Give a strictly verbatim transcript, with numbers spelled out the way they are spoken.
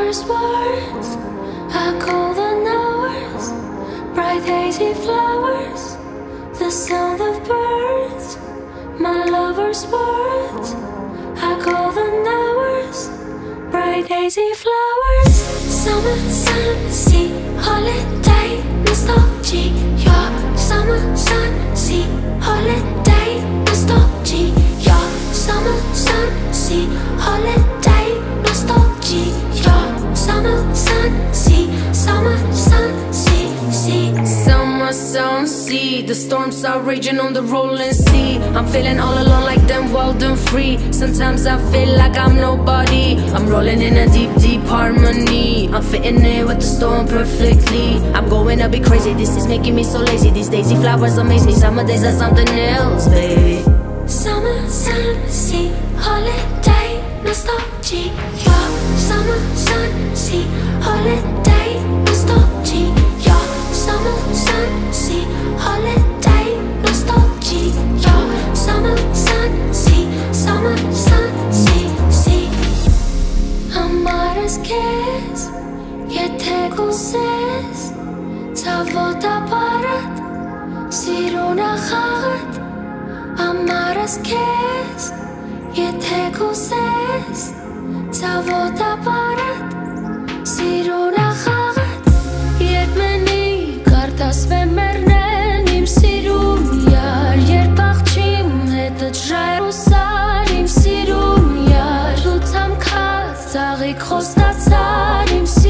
lover's words, I golden hours, bright hazy flowers, the sound of birds. My lover's words, I golden hours, bright hazy flowers. Summer, sun, sea, holiday, nostalgia. Your summer, sun, sea, holiday, nostalgia. Your summer, sun, sea, holiday, nostalgia. Your summer, sun, sea, summer, sun, sea, sea. Summer, sun, sea. The storms are raging on the rolling sea. I'm feeling all alone like them wild and free. Sometimes I feel like I'm nobody. I'm rolling in a deep, deep harmony. I'm fitting in with the storm perfectly. I'm going a bit crazy, this is making me so lazy. These daisy flowers amaze me, summer days are something else, baby. Summer, sun, sea, holiday, nostalgia. Your summer, sun, sea, holiday, nostalgia. Your summer, sun, sea, holiday, nostalgia. Your summer, sun, sea, summer, sun, sea, sea. Ամարս քեզ, եթե կուզես, ցավոտ ապարատ, սիրուն ախաղատ. Ամարս քեզ, եթե կուզես, ցավոտ ապարատ, սիրուն ախաղատ. Երբ մենի կարդասվեմ մեռնեն իմ սիրուն յար, երբ աղջիմ հետըտ ժայր ու սար իմ սիրուն յար, լուծամ քած ծաղիկ խոստացար իմ